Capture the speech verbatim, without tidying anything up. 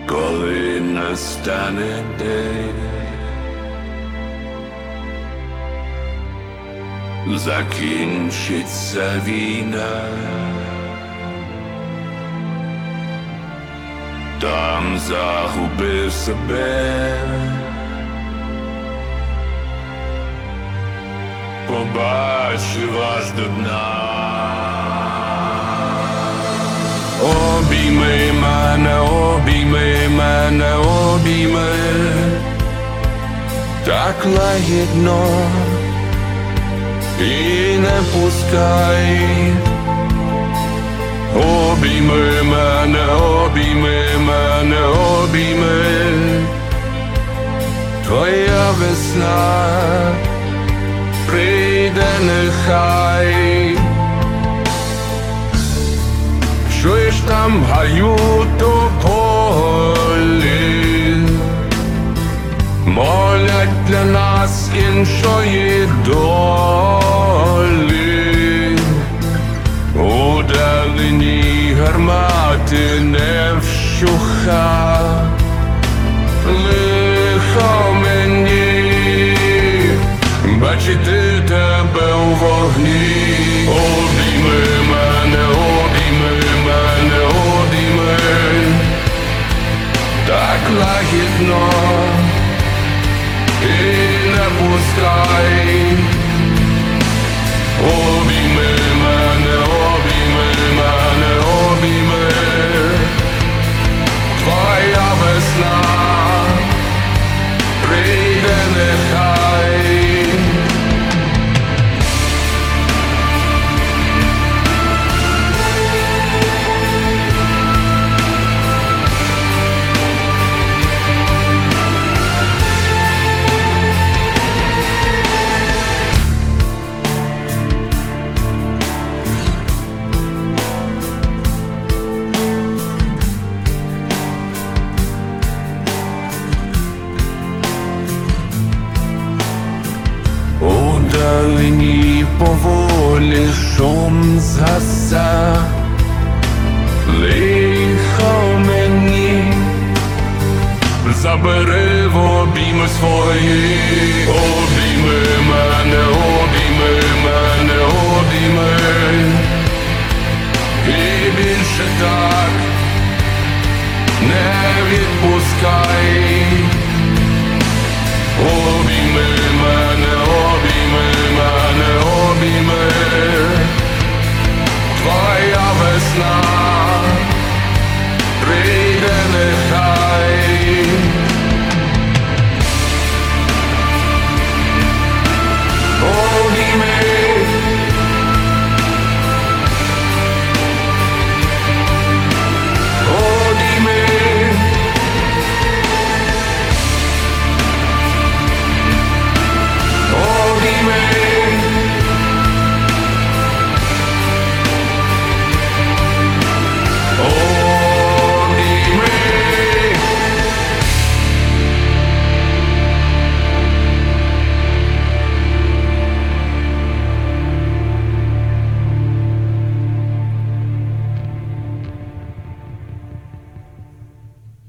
коли настане день, закінчиться війна, там загубив себе, побачив аж до дна. Обійми мене, обійми мене, обійми, так лагідно і не пускай. Обійми мене, обійми мене, обійми, твоя весна прийде нехай. Чуєш там в гаю тополі, молять для нас іншої долі. У далині гармати не вщуха, лихо мені бачити тебе у вогні. Обійми мене, обійми мене, обійми, так лагідно і не пускай. Обійми мене, обійми мене, обійми, твоя весна прийде нехай. Удалині поволі шум згаса, лихо мені забери в обійми свої. Обійми мене, обійми мене, обійми, і більше так не відпускай. Обійми